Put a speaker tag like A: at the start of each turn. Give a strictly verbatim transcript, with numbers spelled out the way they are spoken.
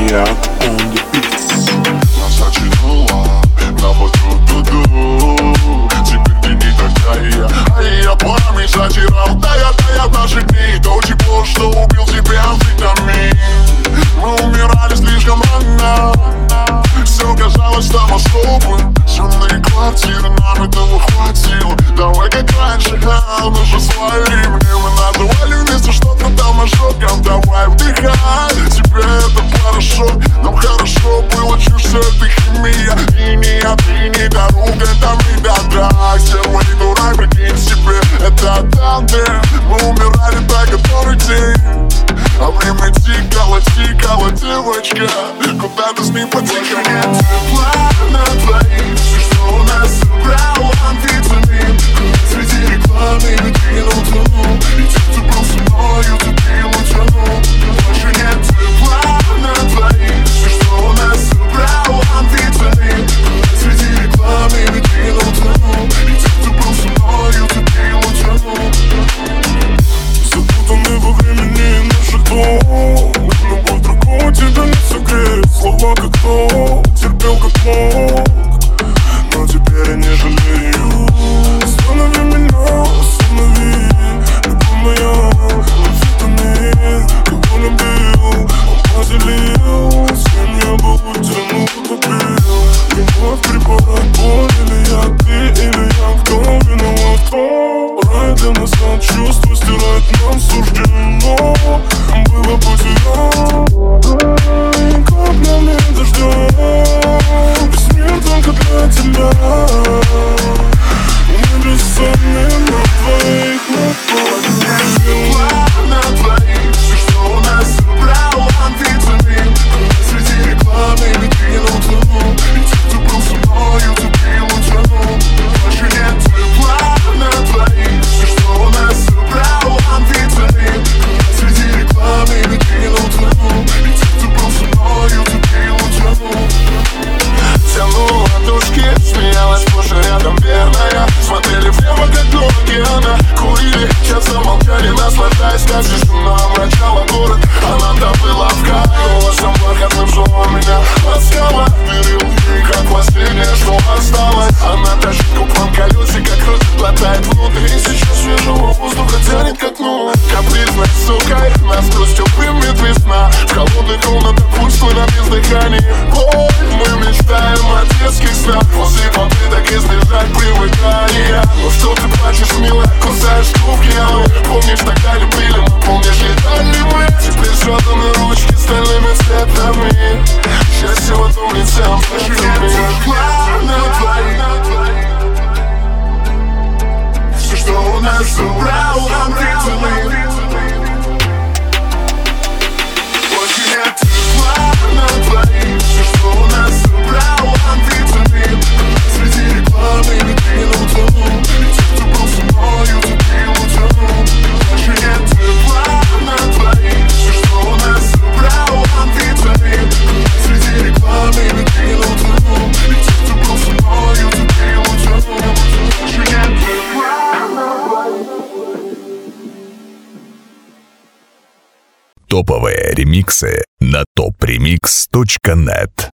A: Maniac on the beats.
B: Нас очнула на поту-ду-ду. Теперь ты не такая, а я пламя затирал. Тая, тая наших дней. То тепло, что убил тебя амфетамин. Мы умирали слишком рано. Все казалось там особым. Темные квартиры, нам этого хватило. Давай как раньше, а мы же свалим. Мы называли вместе что-то там ожогом. Давай вдыхай, тебе это хорошо. Нам хорошо было, чушь, все это химия. Линия, ты не дорога, там и да-да. Все мои дурак, прикинь себе, это тандем. Мы умирали так, который день. А время тикало, тикало, девочка. Куда ты с ним потекла? Нет тепла на двоих. Все, что у нас забрал амфетамин. Среди рекламы витрину тонул. И те, кто был со мною, тупил, утонул. Больше нет тепла на двоих. Все, что у нас забрал амфетамин. Среди рекламы витрину тонул. И те, кто был со мною, тупил, утонул. Запутаны во времени наших дом. Любовь другого тебя не согреет. Слова как то, терпел как мог. Но теперь я не жалею. Останови меня, останови. Любовь моя, амфетамин. Кого любил, он поделил. С кем я был, утянул, топил. Любовь, препарат, боль или я, ты или я. Кто виноват, кто? Рай для нас от чувства стирает нам суждено. Было потеряно каплями дождем. Весь мир только для тебя. Небесами на двоих, на двоих. На двоих. Все, что у нас забрал амфетамин. Среди рекламы витрину тонул. И те, кто был со мною, тупил, утонул. Больше нет тепла на двоих. Все, что у нас забрал амфетамин. Среди рекламы витрину тонул. И те, кто был со мною, тупил, утонул. Тянул ладошки, смеялась позже рядом верная. Смотрели в небо, как до океана. Курили, час замолчали, наслаждаясь, как тишина омрачала город. Она добыла в кайф, голосом бархатным жила меня. Ласкала, перелуки, как последнее, что осталось. Она тащит куплом колесе, как рот глотает внутрь. И сейчас свежего воздуха тянет к окну. Капризной сукой, насквозь теплым вид весна. В холодных комнатах пустой на бездыхании. Ой, мы мечтаем о детских снах. После попыток избежать привыкания. Ну что ты плачешь, милая, кусаешь губки, а мы помнишь, тогда любили мы, помнишь, летали мы. Теперь сжатаны ручки стальными цветами. Счастье в этом лице амфетамин. На двоих. Все, что у нас забрал амфетамин. Больше нет тепла на двоих. Все, что у нас забрал амфетамин. Среди рекламы витрину тонул. И те, кто был со мною, тупил, утонул. Больше нет тепла на двоих. Все, что у нас забрал амфетамин. Среди рекламы витрину тонул. И те, кто был со мною, тупил, утонул. Больше нет тепла на двоих.
C: Топовые ремиксы на топ ремикс точка нет.